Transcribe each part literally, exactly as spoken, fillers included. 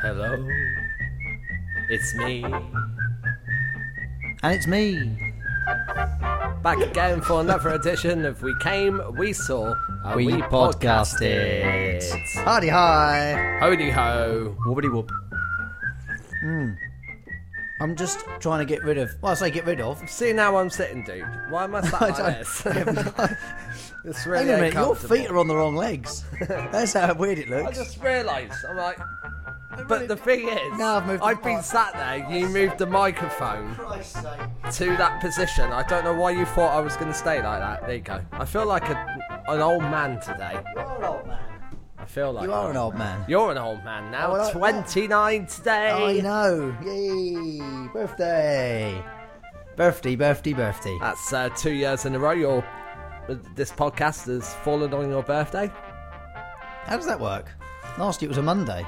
Hello. It's me. And it's me. Back again for another edition of We Came, We Saw, uh, We, we podcasted. podcasted. Hardy hi. Howdy ho. Woobity whoop. Hmm. I'm just trying to get rid of... Well, I say get rid of. See now I'm sitting, dude. Why am I sat like this? It's really Hang on a minute, your uncomfortable. feet are on the wrong legs. That's how weird it I looks. just realised, I'm like... But the thing is, Now I've moved I've the been mic. sat there, you moved the microphone Christ's sake. to that position. I don't know why you thought I was going to stay like that. There you go. I feel like a, an old man today. You're an old man. I feel like You are an old man. You're an old man now. Oh, well, I- twenty-nine today. I know. Yay. Birthday. Birthday, birthday, birthday. That's uh, two years in a row. Your this podcast has fallen on your birthday. How does that work? Last year it was a Monday.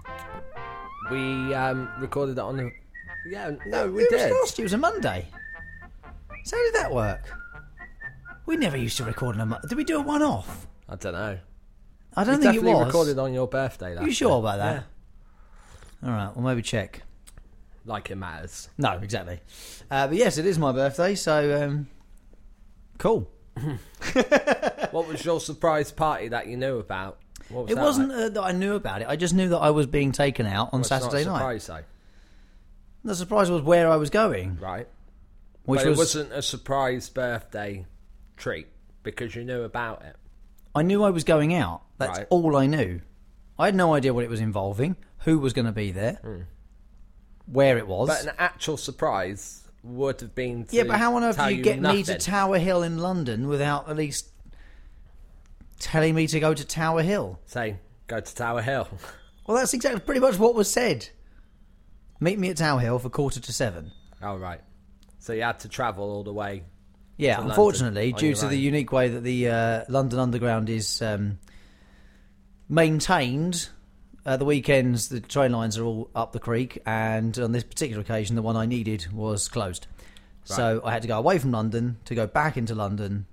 We um, recorded it on a... Yeah, no, we it did. Was last year was a Monday. So how did that work? We never used to record on a Monday. Did we do a one-off? I don't know. I don't We think it definitely was. recorded on your birthday. Are That you sure day. about that? All right, well, maybe check. Like it matters. No, exactly. Uh, but yes, it is my birthday, so um, cool. What was your surprise party that you knew about? What was It that wasn't like? uh, that I knew about it. I just knew that I was being taken out on Well, it's not a Saturday night. surprise, though, The surprise was where I was going, right? which but was it wasn't a surprise birthday treat because you knew about it. I knew I was going out. That's Right. all I knew. I had no idea what it was involving, who was going to be there, where it was. But an actual surprise would have been to Yeah, but how on earth tell do you get me to nothing. Tower Hill in London without at least telling me to go to Tower Hill? Say, go to Tower Hill. Well, that's exactly pretty much what was said. Meet me at Tower Hill for quarter to seven. Oh, right. So you had to travel all the way. Yeah, to unfortunately, London on due your to the own. unique way that the uh, London Underground is um, maintained, uh, the weekends the train lines are all up the creek, and on this particular occasion, the one I needed was closed. So I had to go away from London to go back into London.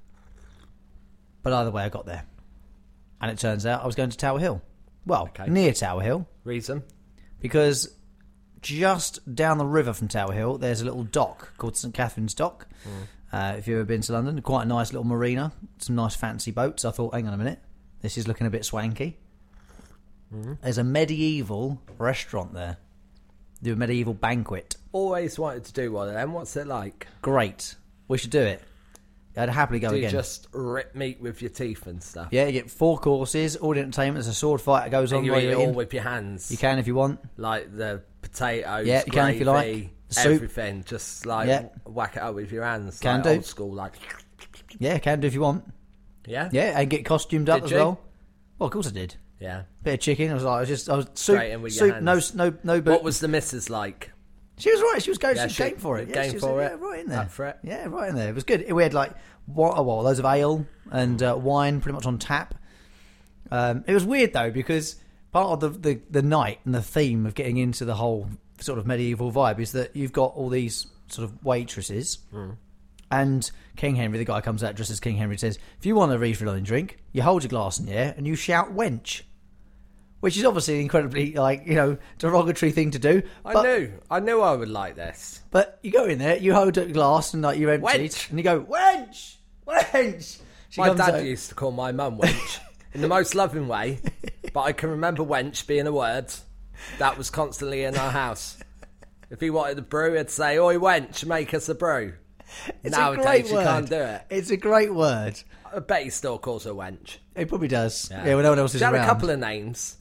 But either way, I got there, and it turns out I was going to Tower Hill. Well, Okay. near Tower Hill, Reason? because just down the river from Tower Hill, there's a little dock called St Catherine's Dock. Uh, if you've ever been to London, quite a nice little marina, some nice fancy boats. I thought, hang on a minute, this is looking a bit swanky. There's a medieval restaurant there. Do a medieval banquet. Always wanted to do one of them. What's it like? Great. We should do it. I'd happily go Do you again. just rip meat with your teeth and stuff? Yeah, you get four courses, all the entertainment. There's a sword fight that goes on And you while eat you're it all eating. with your hands. You can if you want. Like the potatoes, Yeah, you can if you like. gravy, The soup. everything. Just like Yeah. whack it up with your hands. Can like do. Old school, like... Yeah, can do if you want. Yeah? Yeah, and get costumed up Did as you? well. Well, of course I did. Yeah. Bit of chicken. I was like, I was just, I was soup, Straight in with your soup, no, hands. no, no. Boot. What was the missus like? She was right. She was going. Yeah, she she- was game for it. Yeah, game she was, for yeah, it. right in there. Up for it. Yeah, right in there. It was good. We had like what, what loads of ale and uh, wine, pretty much on tap. Um, it was weird though because part of the, the the night and the theme of getting into the whole sort of medieval vibe is that you've got all these sort of waitresses. And King Henry, the guy comes out dressed as King Henry, says, if you want a refill on your drink, you hold your glass in the air and you shout wench. Which is obviously an incredibly, like, you know, derogatory thing to do. I but, knew. I knew I would like this. But you go in there, you hold up your glass and like you're emptied, Wench. and you go, wench! Wench! She My comes dad out- used to call my mum wench in the most loving way, but I can remember wench being a word that was constantly in our house. If he wanted a brew, he'd say, oi wench, make us a brew. It's Nowadays, a great you word. can't do it. It's a great word. I bet he still calls her wench. It probably does. Yeah, when no one else is She had around. a couple of names.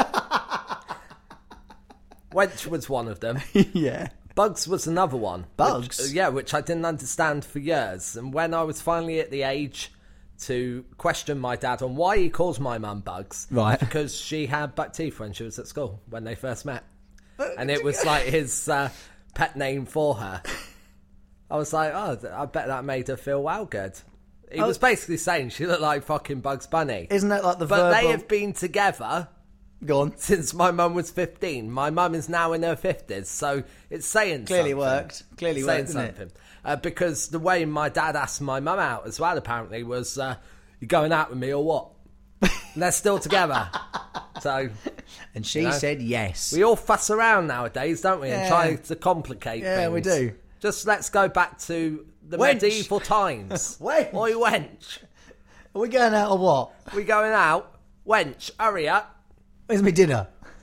Wench was one of them. yeah. Bugs was another one. Bugs? Which, yeah, which I didn't understand for years. And when I was finally at the age to question my dad on why he calls my mum Bugs, Right. because she had buck teeth when she was at school, when they first met. And it was like his uh, pet name for her. I was like, oh, I bet that made her feel well good. He Oh. was basically saying she looked like fucking Bugs Bunny. Isn't that like the But verb they of- have been together Go on. since my mum was fifteen. My mum is now in her fifties, so it's saying Clearly something. worked. Clearly saying worked, didn't it? something. Uh, because the way my dad asked my mum out as well, apparently, was, uh, you going out with me or what? And they're still together. So And she You know? said yes. We all fuss around nowadays, don't we? And Yeah. try to complicate Yeah, things. we do. Just let's go back to the Wench. medieval times. Wench. Oi, wench. Are we going out or what? We going out? Wench, hurry up. Where's my dinner?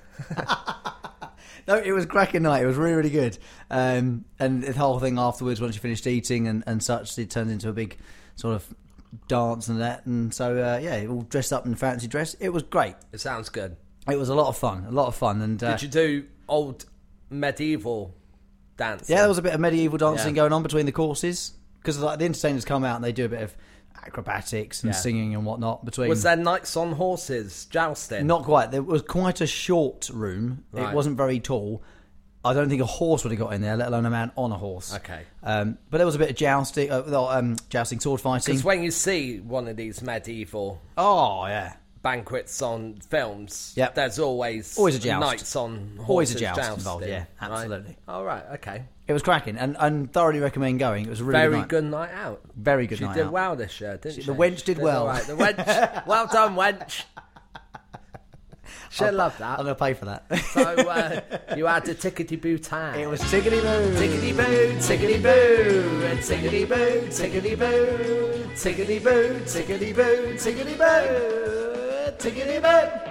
No, it was cracking night. It was really, really good. Um, and the whole thing afterwards, once you finished eating and, and such, it turned into a big sort of dance and that. And so, uh, yeah, all dressed up in fancy dress. It was great. It sounds good. It was a lot of fun. A lot of fun. And uh, Did you do old medieval dancing? yeah, there was a bit of medieval dancing Yeah. going on between the courses. Because like, the entertainers come out and they do a bit of acrobatics and Yeah. singing and whatnot between. Was there knights on horses jousting? Not quite. There was quite a short room. Right. It wasn't very tall. I don't think a horse would have got in there, let alone a man on a horse. Okay. Um, but there was a bit of jousting, uh, no, um, jousting, sword fighting. Because when you see one of these medieval Oh, yeah. banquets on films, Yep. there's always Always a joust. knights on horses Always a joust jousting, involved, yeah, right? absolutely. All right, okay. It was cracking and, and thoroughly recommend going. It was a really Very good night. good night out. Very good She night did out. well this year, didn't She- she? the wench She did well. all right. The wench, well done, wench. She'll love that. I'm going to pay for that. So uh, you had the tickety boo time. It was tickety boo. tickety boo, tickety boo, and tickety boo, tickety boo, tickety boo, tickety boo, tickety boo, tickety boo.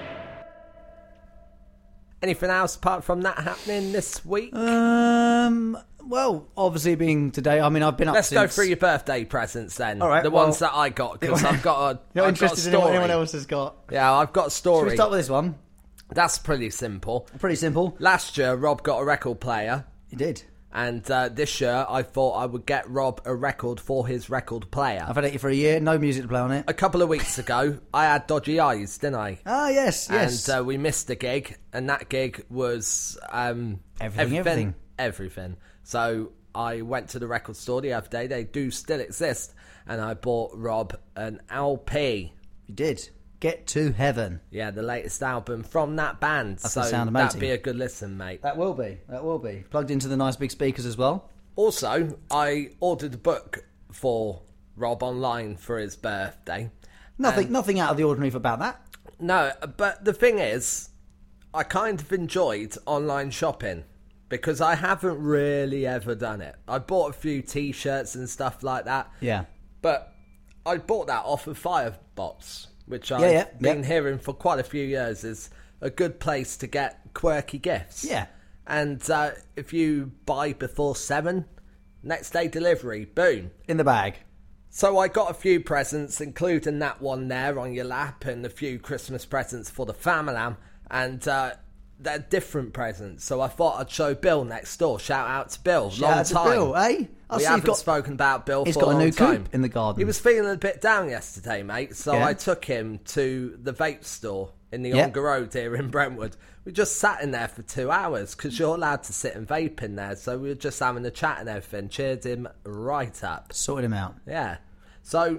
Anything else apart from that happening this week? Um. Well, obviously being today, I mean, I've been up Let's since... go through your birthday presents then. All right, the well- ones that I got because I've got a. You're I've got a interested in what story. anyone else has got. Yeah, I've got a Should story. we start with this one? That's pretty simple. Pretty simple. Last year, Rob got a record player. He did. And uh, this year, I thought I would get Rob a record for his record player. I've had it for a year, no music to play on it. A couple of weeks ago, I had dodgy eyes, didn't I? Ah, yes, yes. And uh, we missed a gig, and that gig was um, Everything, everything, everything. everything. So I went to the record store the other day. They do still exist, and I bought Rob an L P. You did. Get to Heaven. Yeah, the latest album from that band. That's so gonna sound that'd amazing. be a good listen, mate. That will be. That will be. Plugged into the nice big speakers as well. Also, I ordered a book for Rob online for his birthday. Nothing nothing out of the ordinary about that. No, but the thing is, I kind of enjoyed online shopping because I haven't really ever done it. I bought a few T-shirts and stuff like that. Yeah. But I bought that off of Firebox, which I've Yeah, yeah, been yeah. hearing for quite a few years is a good place to get quirky gifts. Yeah. And uh, if you buy before seven, next day delivery, boom. In the bag. So I got a few presents, including that one there on your lap, and a few Christmas presents for the family, and uh, they're different presents. So I thought I'd show Bill next door. Shout out to Bill. Shout Long out to time. Bill, eh? I we see you've haven't got- spoken about Bill He's for got a a long new time. coop in the garden. He was feeling a bit down yesterday, mate. So Yeah. I took him to the vape store in the Yeah. Ongar Road here in Brentwood. We just sat in there for two hours because you're allowed to sit and vape in there. So we were just having a chat and everything. Cheered him right up. Sorted him out. Yeah. So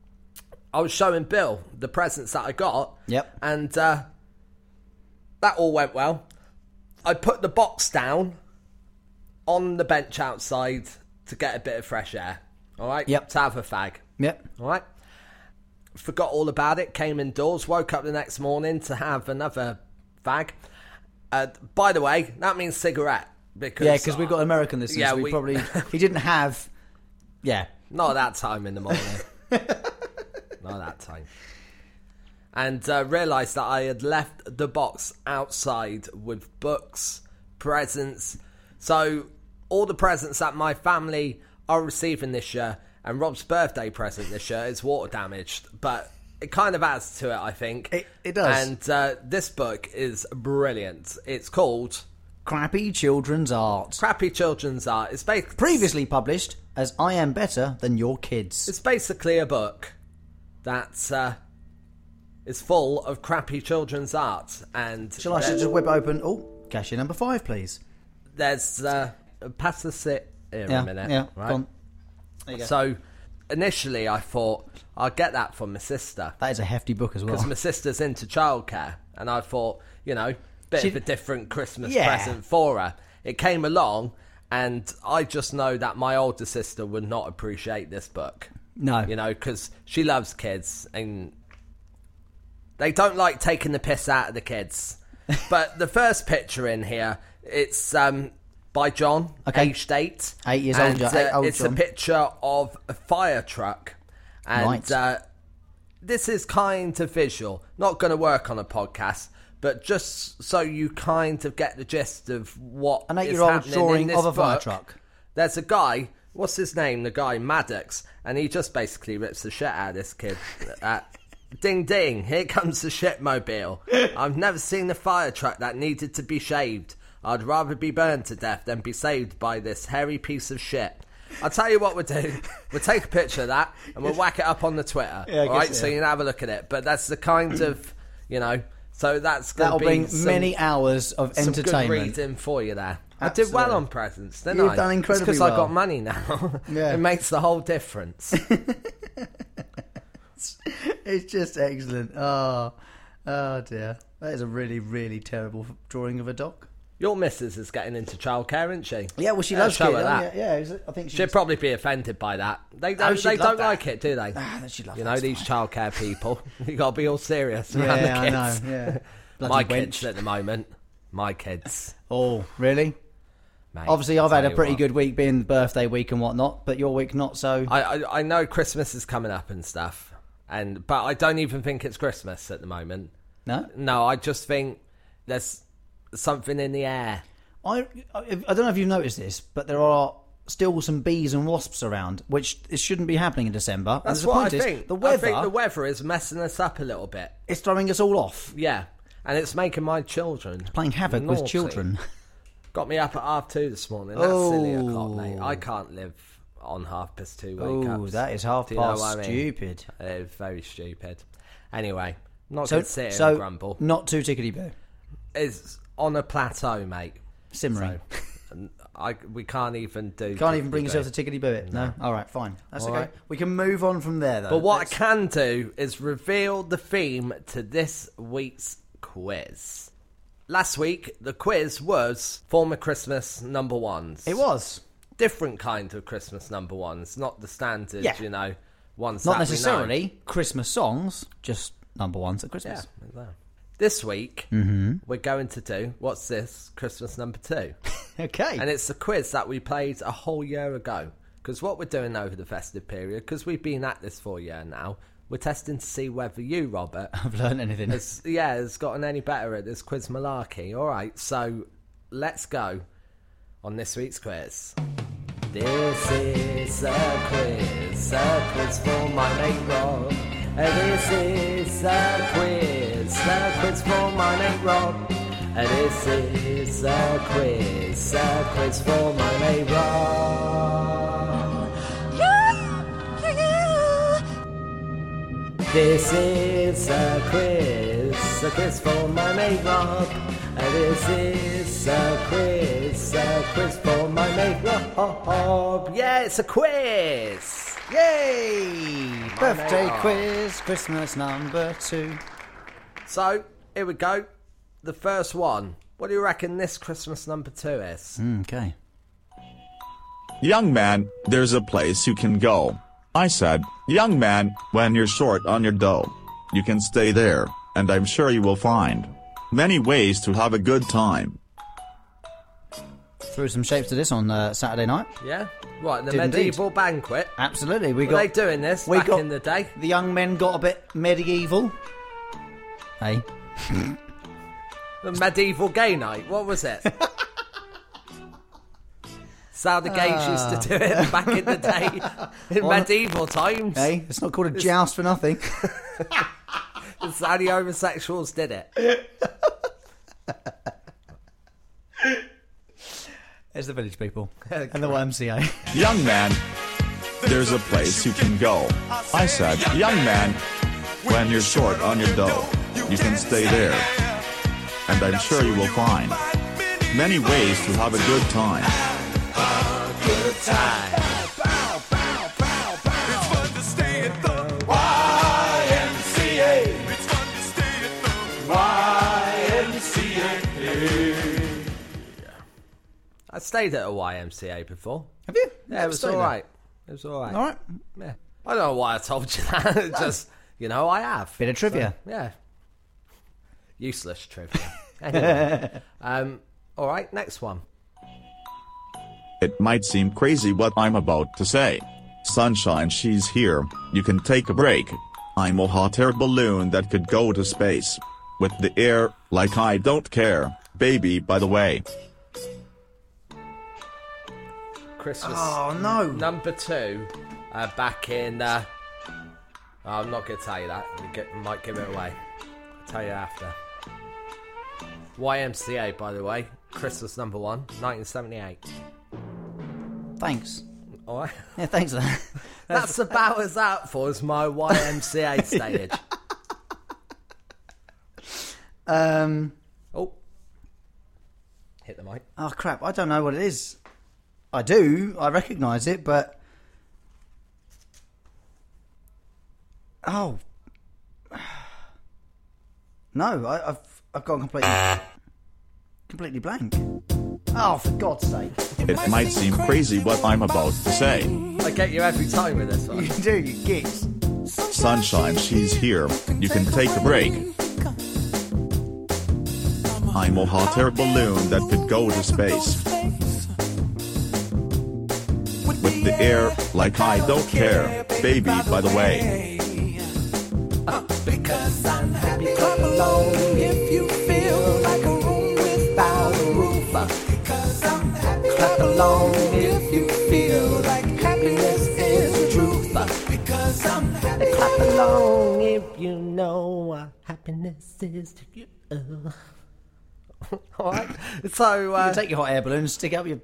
I was showing Bill the presents that I got. Yep. And uh, that all went well. I put the box down on the bench outside to get a bit of fresh air. All right? Yep. To have a fag. Yep. All right? Forgot all about it. Came indoors. Woke up the next morning to have another fag. Uh, by the way, that means cigarette. Because Yeah, because we've got American listeners. Yeah, so we, we- probably... He didn't have... Yeah. Not that time in the morning. Not that time. And uh, realised that I had left the box outside with books, presents. So all the presents that my family are receiving this year, and Rob's birthday present this year is water damaged. But it kind of adds to it, I think. It- it does. And uh, this book is brilliant. It's called Crappy Children's Art. Crappy Children's Art. It's basically... Previously published as I Am Better Than Your Kids. It's basically a book that uh, is full of crappy children's art, and Shall I there- just whip open... Oh, cashier number five, please. there's uh, pass the sit here Yeah, a minute, yeah, right? go on. There you go. So initially, I thought I'll get that for my sister That is a hefty book as well. because my sister's into childcare, and I thought, you know, bit She- of a different Christmas Yeah. present for her. It came along, and I just know that my older sister would not appreciate this book. No. You know, because she loves kids and they don't like taking the piss out of the kids. But the first picture in here, it's um, by John, Okay. aged eight. Eight years and, old, eight uh, old It's John. a picture of a fire truck. And Right. uh, this is kind of visual. Not going to work on a podcast, but just so you kind of get the gist of what An is eight-year-old happening in drawing this of a fire book. truck. There's a guy, what's his name? The guy, Maddox, and he just basically rips the shit out of this kid. uh, ding ding, here comes the shitmobile. I've never seen a fire truck that needed to be shaved. I'd rather be burned to death than be saved by this hairy piece of shit. I'll tell you what we'll do. We'll take a picture of that and we'll whack it up on the Twitter. Yeah, I all right, guess, so yeah. you can have a look at it. But that's the kind of, you know, so that's going That'll to be bring some, many hours of some good entertainment. reading for you there. I Absolutely. did well on presents, didn't You've I? done incredibly because I well. got money now. Yeah. It makes the whole difference. It's just excellent. Oh, oh dear. That is a really, really terrible drawing of a dog. Your missus is getting into childcare, isn't she? Yeah, well, she Yeah, loves show kids. her that. Yeah, yeah, I think She'd she's... probably be offended by that. They Oh, don't, she'd they love don't that. like it, do they? Ah, she'd love You that, know, it's these fine. childcare people. You got to be all serious around Yeah, the I know. kids. Yeah. Bloody My wench. kids at the moment. My kids. Oh, really? Mate, Obviously, I've tell had a you pretty what. good week being birthday week and whatnot, but your week not so. I, I I know Christmas is coming up and stuff, and but I don't even think it's Christmas at the moment. No? No, I just think there's something in the air. I, I I don't know if you've noticed this, but there are still some bees and wasps around, which it shouldn't be happening in December. That's and the what I point is, think. The I weather think the weather is messing us up a little bit. is throwing us all off, Yeah, and it's making my children playing havoc with naughty. children. Got me up at half two this morning. That's Oh. silly o'clock, mate. I can't live on half past two wake Oh, ups. that is half Do you know past what I mean? stupid. It's very stupid. Anyway, I'm not So, going to sit here so and grumble. not too tickety boo. It's on a plateau, mate. Simmering. So, I, we can't even do... Can't even bring tickety-boo. yourself to tickety boo it. No. All right, fine. That's All okay. right. We can move on from there, though. But what Let's- I can do is reveal the theme to this week's quiz. Last week, the quiz was former Christmas number ones. It was. Different kind of Christmas number ones, not the standard, Yeah. you know, ones Not that we know. necessarily Christmas songs, just number ones at Yeah. Christmas. This week, Mm-hmm. we're going to do, what's this, Christmas number two. Okay. And it's the quiz that we played a whole year ago. Because what we're doing over the festive period, because we've been at this for a year now, we're testing to see whether you, Robert, I've learned anything. has, yeah, has gotten any better at this quiz malarkey. All right, so let's go on this week's quiz. This is a quiz, a quiz for my mate Rob. And this is a quiz, a quiz for my mate Rob. And this is a quiz, a quiz for my mate Rob. This is a quiz, a quiz for my mate Rob. And this is a quiz, a quiz for my mate Rob. Yeah, it's a quiz. Yay! Birthday mate. quiz, Christmas number two. So, here we go. The first one. What do you reckon this Christmas number two is? Okay. Young man, there's a place you can go. I said, young man, when you're short on your dough, you can stay there, and I'm sure you will find many ways to have a good time. Threw some shapes to this on uh, Saturday night. Yeah? What, the Did indeed. medieval banquet? Absolutely. We Were got they doing this we back got- in the day? the young men got a bit medieval. Hey. The medieval gay night? What was it? That's how the gays used to do it back in the day. In Well, medieval times. Hey, it's not called a joust for nothing. That's how the homosexuals did it. There's the village people and the Y M C A. Young man, there's a place you can go. I said, young man, when you're short on your dough, you can stay there, and I'm sure you will find many ways to have a good time. Good time. I stayed at a Y M C A before. Have you? Yeah, it was Stayed there. alright. It was alright. All right. Yeah. I don't know why I told you that. It just, you know, I have. Bit of trivia. So, yeah. Useless trivia. Anyway, um, all right, next one. It might seem crazy what I'm about to say. Sunshine, she's here, you can take a break. I'm a hot air balloon that could go to space. With the air, like I don't care, baby, by the way. Christmas Oh, no. number two, uh, back in... Uh, oh, I'm not going to tell you that. You get, might give it away. I'll tell you after. Y M C A, by the way. Christmas number one, nineteen seventy-eight. Thanks. All right. Yeah, thanks for that. That's about as out for as my Y M C A stage. Um. Oh. Hit the mic. Oh, crap. I don't know what it is. I do. I recognise it, but... Oh. No, I, I've I've gone completely... completely blank. Oh, for God's sake. It might seem crazy what I'm about to say. I get you every time with this one. You do, you gits. Sunshine, she's here, you can take a break. I'm a hot air balloon that could go to space. With the air, like I don't care, baby, by the way. Because I'm happy, clap along if you feel like a room without a roof. Because I'm happy, clap along if you feel like happiness is the truth. Because I'm happy, clap along if you know what happiness is to you. Alright, so You uh, can take your hot air balloon and stick up your...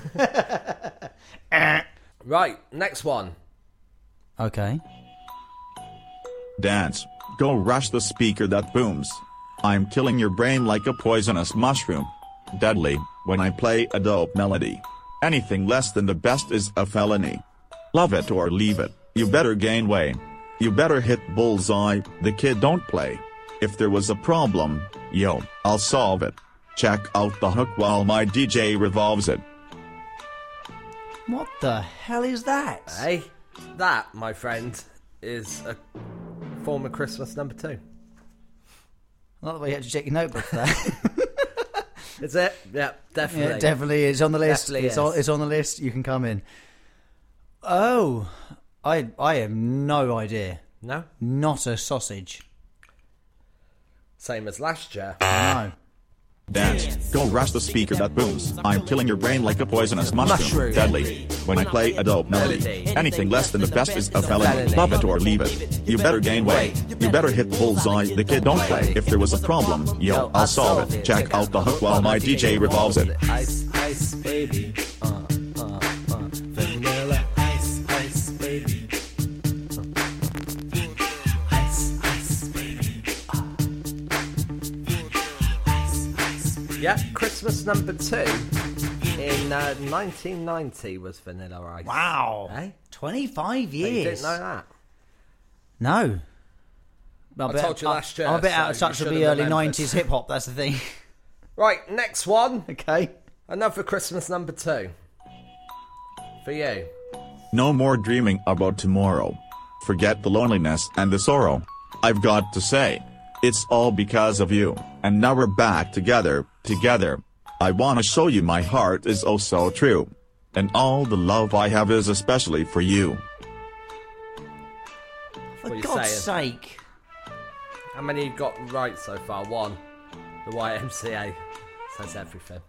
right, next one. Okay. Dance, go rush the speaker that booms. I'm killing your brain like a poisonous mushroom. Deadly, when I play a dope melody. Anything less than the best is a felony. Love it or leave it, you better gain weight. You better hit bullseye, the kid don't play. If there was a problem, yo, I'll solve it. Check out the hook while my D J revolves it. What the hell is that? Hey, that, my friend, is a former Christmas number two. Not the way you had to check your notebook for that. Is it? Yeah, definitely. Yeah, definitely. It's on the list. Definitely It's is. on, it's on the list. You can come in. Oh, I I have no idea. No? Not a sausage. Same as last year. No. Dance, go rush the speaker that booms. I'm killing your brain like a poisonous mushroom. Mushroom. Deadly, when I play a dope melody. Anything less than the best is a felony. Love it or leave it. You better gain weight. You better hit bullseye, the kid don't play. If there was a problem, yo, I'll solve it. Check out the hook while my D J revolves it. Ice, ice, baby. Uh, uh, uh. Vanilla ice, ice, baby. Ice, ice, baby. Yeah, Christmas number two in uh, nineteen ninety was Vanilla Ice. Wow. Eh? twenty-five You years. didn't know that? No. I'm a bit- told you last year, I'm a bit out of so you touch with should the have early remembered. nineties hip hop. That's the thing. Right, next one. Okay. Another Christmas number two. For you. No more dreaming about tomorrow. Forget the loneliness and the sorrow. I've got to say, it's all because of you. And now we're back together, together. I wanna show you my heart is oh so true. And all the love I have is especially for you. For What are you God's saying? sake. How many you got right so far? One. The Y M C A says everything.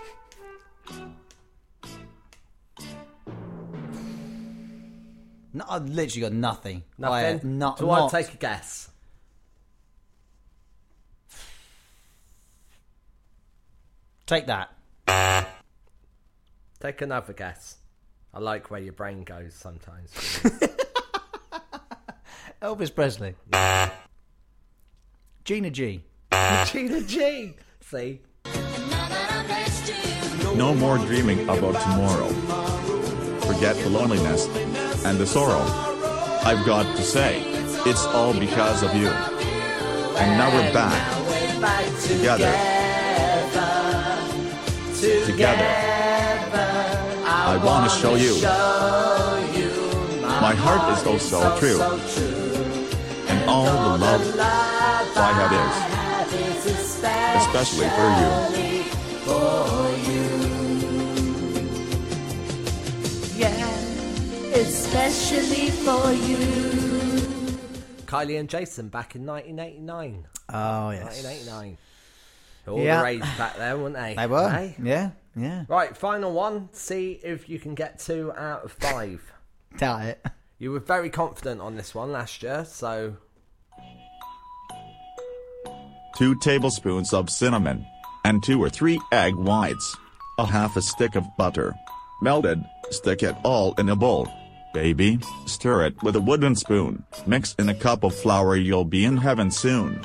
No, I've literally got nothing. I Nothing? have not, Do I not- take a guess? Take that. Take another guess. I like where your brain goes sometimes. Elvis Presley. Gina G. Gina G. See? No more dreaming about tomorrow. Forget the loneliness and the sorrow. I've got to say, it's all because of you. And now we're back together. Together. I want to show you. My heart is oh so true. And all the love I have is especially, especially for you. for you. Yeah, especially for you. Kylie and Jason back in nineteen eighty-nine. Oh, yes. nineteen eighty-nine. All Yeah. the rage back there, weren't they? They were. Hey? Yeah, yeah. Right, final one. See if you can get two out of five. Doubt it. You were very confident on this one last year, so... Two tablespoons of cinnamon. And two or three egg whites. A half a stick of butter. Melted, stick it all in a bowl. Baby, stir it with a wooden spoon. Mix in a cup of flour, you'll be in heaven soon.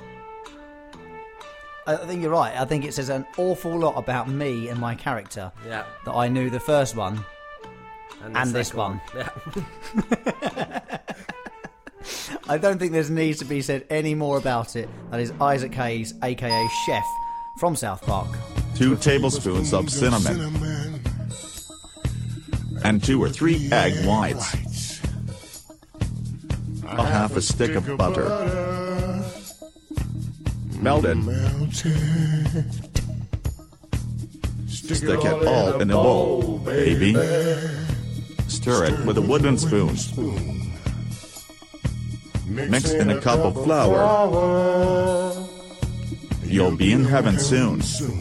I think you're right. I think it says an awful lot about me and my character Yeah. that I knew the first one the and this second one. Yeah. I don't think there's needs to be said any more about it. That is Isaac Hayes, aka Chef, from South Park. Two tablespoons of cinnamon. And two or three egg whites. A half a stick of butter. Melted. Stick it all in a bowl, baby. Stir it with a wooden spoon. Mix in a cup of flour. You'll be in heaven soon.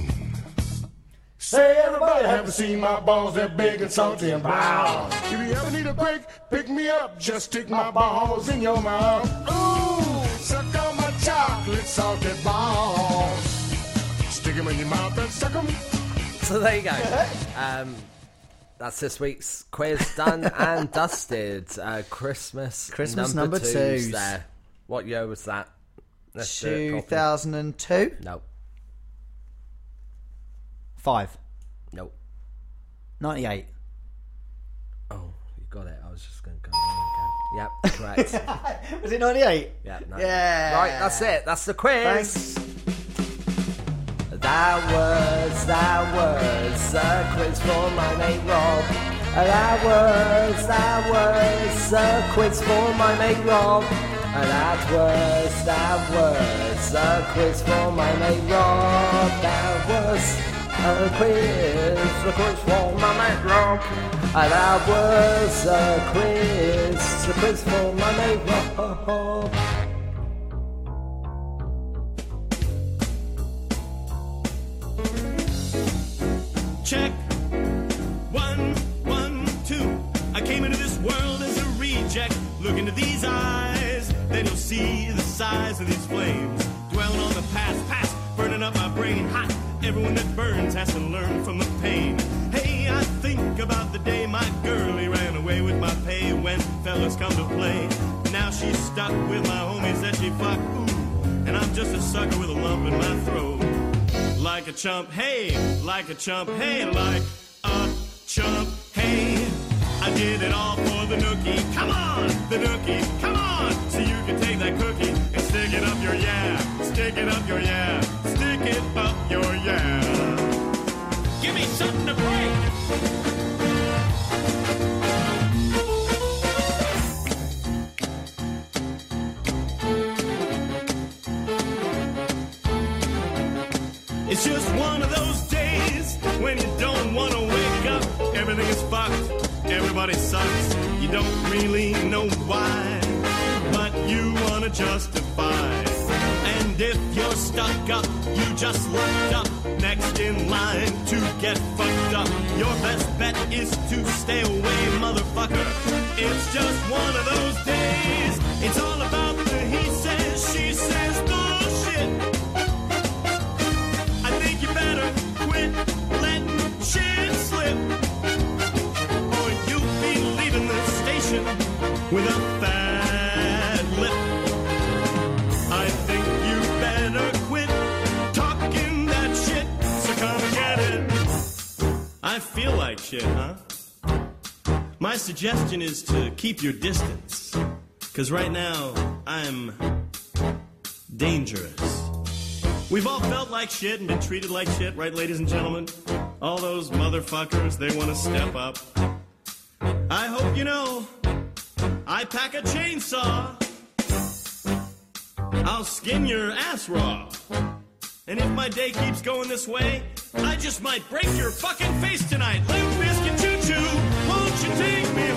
Say everybody haven't seen my balls, they're big and salty and brown. If you ever need a break, pick me up, just stick my balls in your mouth. Ooh, suck on my chocolate salty balls. Stick them in your mouth and suck them. So there you go. Um, that's this week's quiz done and dusted. Uh, Christmas, Christmas number, number twos twos. there. What year was that? Let's do it two properly. thousand two? No, Five. no. ninety-eight. Oh, you got it. I was just going to go there again. Yep, correct. Was it ninety-eight? Yeah, no. Yeah. Right, that's it. That's the quiz. Thanks. That was, that was a quiz for my mate Rob. That was, that was a quiz for my mate Rob. That was, that was a quiz for my mate Rob. That was a quiz, a quiz for my mate Rob. That was a quiz, a quiz for my mate Rob. Check. One, one, two. I came into this world as a reject. Look into these eyes, then you'll see the size of these flames. Dwelling on the past, past, burning up my brain. Hot. Everyone that burns has to learn from the pain. Hey, I think about the day my girlie ran away with my pay when fellas come to play. Now she's stuck with my homies that she fucked. Ooh, and I'm just a sucker with a lump in my throat. Like a chump, hey, like a chump, hey, like a chump, hey. I did it all for the nookie. Come on, the nookie, come on. So you can take that cookie and stick it up your yeah. Stick it up your yeah. Stick it up your yeah. Give me something to break. It's just one of those days when you don't want to wake up. Everything is fucked. Everybody sucks. You don't really know why, but you want to justify. And if you're stuck up, you just looked up next in line to get fucked up. Your best bet is to stay away, motherfucker. It's just one of those days. It's all about the he says, she says bullshit. Better quit letting shit slip, or you'll be leaving the station with a fat lip. I think you better quit talking that shit, so come and get it. I feel like shit, huh? My suggestion is to keep your distance, 'cause right now I'm dangerous. We've all felt like shit and been treated like shit, right, ladies and gentlemen? All those motherfuckers, they want to step up. I hope you know, I pack a chainsaw. I'll skin your ass raw. And if my day keeps going this way, I just might break your fucking face tonight. Limp Bizkit choo-choo, won't you take me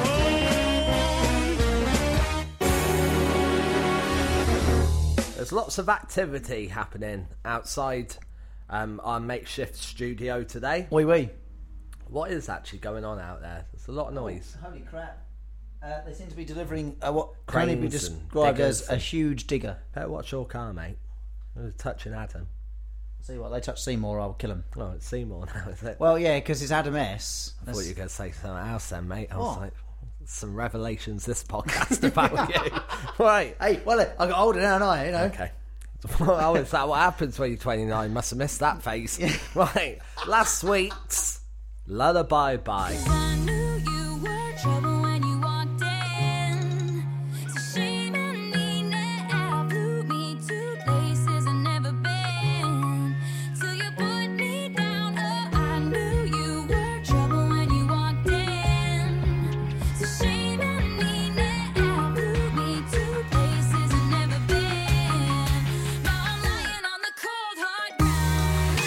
home? There's lots of activity happening outside um, our makeshift studio today. Wee wee. What is actually going on out there? There's a lot of noise. Holy crap. Uh, they seem to be delivering uh, what can only be Cranes and described as diggers a and- huge digger. Better watch your car, mate. There's touching Adam. See what, they touch Seymour, I'll kill him. Oh, it's Seymour now, is it? Well, yeah, because it's Adam S. I thought you were going to say something else then, mate. I was What? like, some revelations this podcast about you. Right. Hey, well, I got older now, and I, you know. Okay. Oh, is that what happens when you're twenty-nine? Must have missed that phase. Right. Last week's Lullaby Bye. I knew you were trouble when you walked in. It's a shame I need now. Flew me to places I've never been. Till you put me down. Oh, I knew you were trouble when you walked in. It's a shame I need now. Flew me to places I've never been. Now I'm lying on the cold hard ground.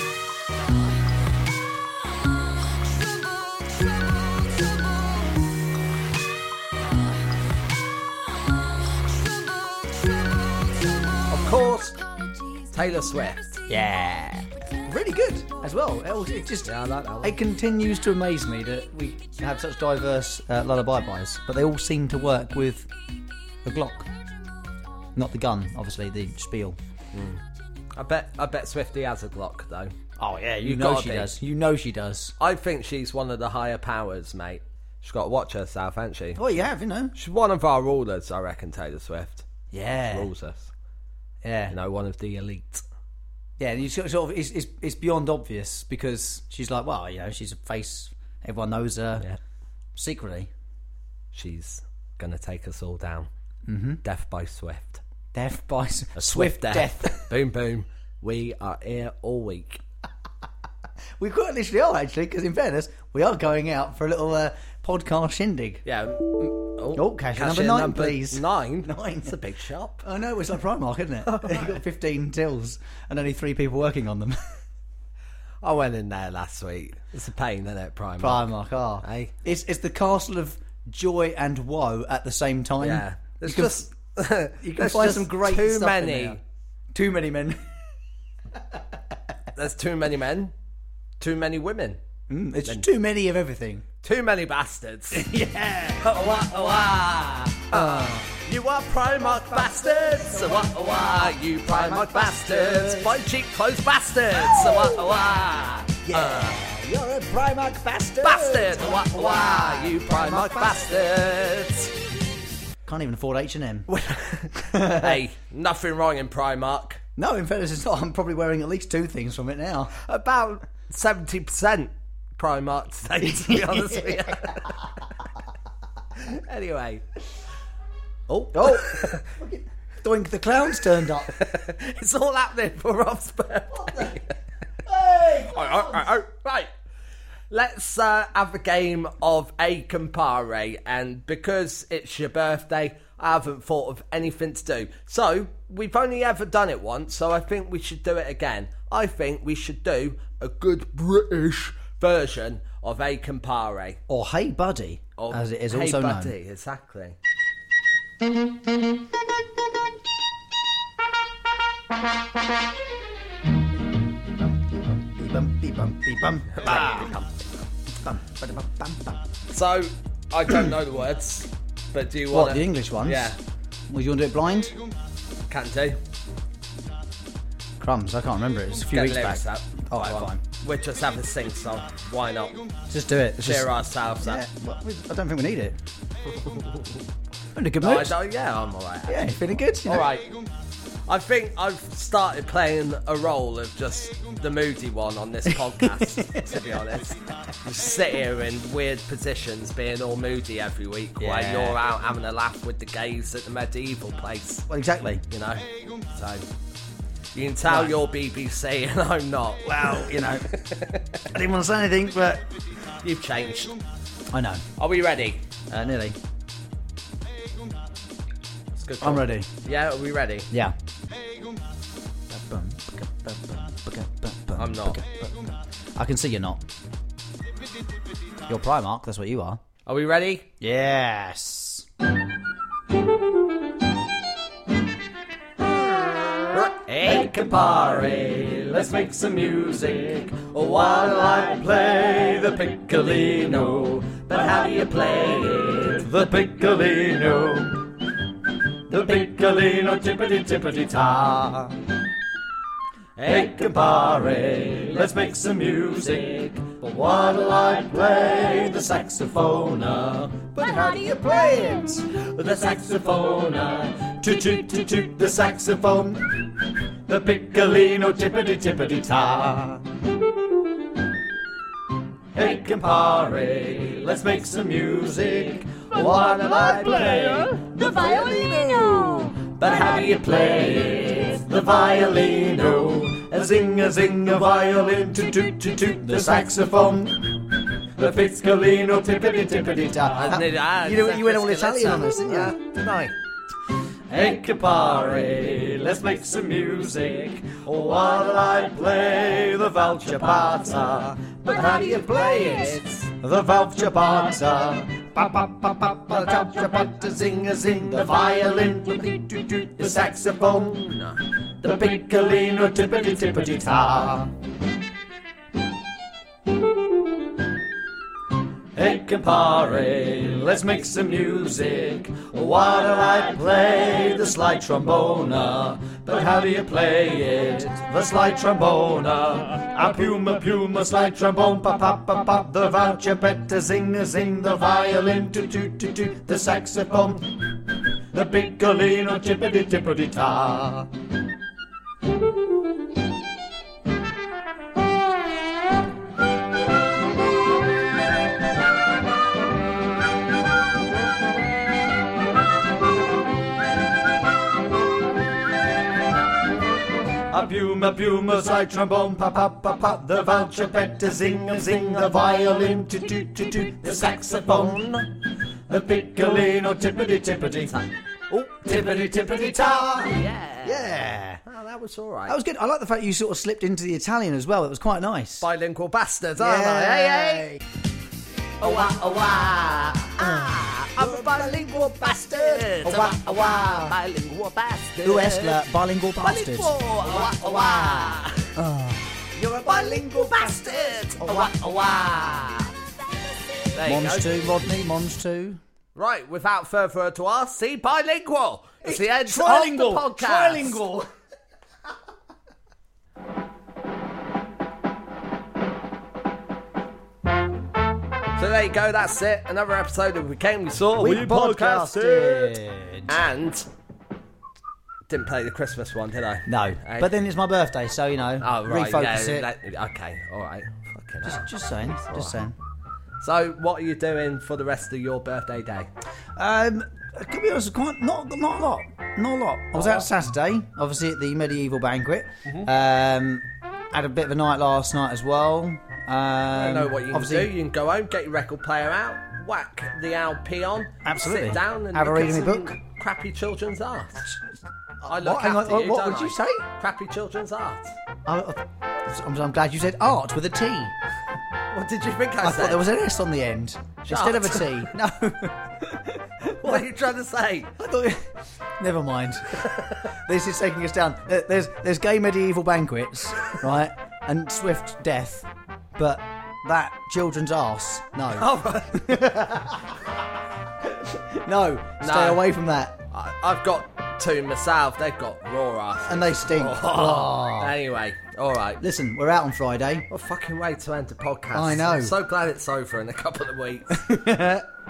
Of course, Taylor Swift. Yeah. Really good as well. It, it just Yeah, I like that one. it continues to amaze me that we have such diverse uh, lullaby buys, but they all seem to work with the Glock. Not the gun, obviously, the spiel. I bet I bet Swifty has a Glock, though. Oh, yeah, you You've know gotta she be. does. You know she does. I think she's one of the higher powers, mate. She's got to watch herself, hasn't she? Well, you have, you know. She's one of our rulers, I reckon, Taylor Swift. Yeah. Rules us. Yeah. You know, one of the elite. Yeah, you sort of, it's, it's, it's beyond obvious because she's like, well, you know, she's a face, everyone knows her Yeah. secretly. She's going to take us all down. Mm-hmm. Death by Swift. Death by s- A swift death. boom, boom. We are here all week. We quite literally are, actually, because in fairness, we are going out for a little uh, podcast shindig. Yeah. mm, Oh, Oh, cashier number nine, number please. Nine? Nine. It's a big shop. I know, it's like Primark, isn't it? You've got fifteen tills and only three people working on them. I went in there last week. It's a pain, isn't it, Primark? Primark, ah. Hey? It's, it's the castle of joy and woe at the same time. Yeah. You It's can, just... you can there's find just some great too stuff in many. there. Too many men. There's too many men. Too many women. Mm, it's just too many of everything. Too many bastards. Yeah. Oh, wah, oh, wah. You are Primark bastards. Oh, wah, oh, wah. You Primark bastards. Buy cheap clothes bastards. Oh, wah, oh, wah. Yeah. You're a Primark bastard. Bastard. Oh, wah, oh, wah. You Primark bastards. Can't even afford H and M. Hey, nothing wrong in Primark. No, in fairness, it's not. I'm probably wearing at least two things from it now. About seventy percent Primark today, to be honest with you. Anyway. Oh. Oh, Doink the Clown's turned up. It's all happening for Rob's birthday. Hey! Oh, oh, oh, oh. Right. Let's uh, have a game of A Compare, and because it's your birthday, I haven't thought of anything to do. So, we've only ever done it once, so I think we should do it again. I think we should do a good British version of A Compare. Or Hey Buddy, Of as it is Hey also Buddy, known. exactly. Bum, bee, bum, bee, bum. Bum, bum, bum, bum, bum. So, I don't know the words, but do you What, want the English ones? Yeah, Well, you want to do it blind? can do. Crumbs, I can't remember it. It's a few Get weeks the back. lyrics out. All right, Go on. fine. We'll just have a sing song. Why not? Just do it. It's Cheer just, ourselves yeah, up. well, I don't think we need it. I'm in a good No, I mood. don't, yeah, I'm alright. Yeah, you feeling good? You know? All right. I think I've started playing a role of just the moody one on this podcast, to be honest. Just sit here in weird positions being all moody every week while Yeah. you're out having a laugh with the gays at the medieval place, Well, exactly. you know? So, you can tell Right. you're B B C and I'm not. Well, you know, I didn't want to say anything, but You've changed. I know. Are we ready? Uh, nearly. It's good I'm talk. ready. Yeah, are we ready? Yeah. I'm not. I can see you're not. You're Primark, that's what you are. Are we ready? Yes. Hey, compare, let's make some music while I play the piccolino. But how do you play it? The piccolino. The piccolino, tippity tippity ta. Hey, compare, let's make some music while I play the saxophone. But how do you play it? The saxophone. Toot toot toot toot the saxophone. The piccolino, tippity tippity ta. Hey, compare, let's make some music while I play the violino. But how do you play it? The violino. A zing, a zing, a violin, toot toot toot toot the saxophone. The piccolino, tippity tippity ta. You know, you went all Italian on us, didn't you? Didn't I? Hey, compare, let's make some music while I play the Valchapata. But how do you play it? The Valchapata. Pa pa pa pa pa Valchapata, zing a zing, the violin, toot toot toot the saxophone, the piccolino, tippity tippity ta. Hey, compare, let's make some music while I play the slide trombone. But how do you play it? The slide trombone. A puma puma slide trombone, pa pa pa pa. The valchapetta, zing a zing, the violin, toot toot toot toot the saxophone, the piccolino, tippity tippity ta. A puma puma slide trombone, pa pa pa pa. The valchapetta, zing a zing, the violin, toot toot toot toot the saxophone, the piccolino, tippity tippity ta. Oh, tippity tippity ta. Yeah, Yeah. Oh, that was all right. That was good. I like the fact you sort of slipped into the Italian as well. It was quite nice. Bilingual bastards, aren't I? Hey, hey. Oh, ah, oh, ah, ah, I'm a bilingual bastard. Oh, ah, oh, ah, bilingual bastard. Who est la bilingual bastard? Bilingual, oh, ah, oh, ah. You're a bilingual bastard. Oh, ah, oh, ah. There you Mons go. too, Rodney, Mons too. Right, without further ado, I'll see bilingual. It's the end Trilingual. of the podcast. Trilingual. So there you go, that's it. Another episode of We Came, We Saw, We podcasted. And didn't play the Christmas one, did I? No, Eh? but then it's my birthday, so, you know, Oh, right, refocus yeah, it. let- okay, alright. Fucking hell. Just, just saying, just saying. So, what are you doing for the rest of your birthday day? Um, to be honest, quite not not a lot, not a lot. I was out Saturday, obviously at the medieval banquet. Mm-hmm. Um, had a bit of a night last night as well. Um, I know what you can obviously, do. You can go home, get your record player out, whack the L P on, Absolutely. sit down and Have a look read at in my some book. crappy children's art. I look What? Hang on, after what- you, what don't would you I? say? Crappy children's art. I, I'm, I'm glad you said art with a T. What did you think I, I said? thought there was an S on the end instead of a Shut. T. No, What are you trying to say? I thought. Never mind. This is taking us down. There- There's there's gay medieval banquets, right, and swift death, but that children's arse, no, Oh, right. no, stay No. away from that. I, I've got two myself. They've got raw ass. And they stink. Oh. Anyway, all right. Listen, we're out on Friday. What a fucking way to end the podcast. I know. I'm so glad it's over in a couple of weeks.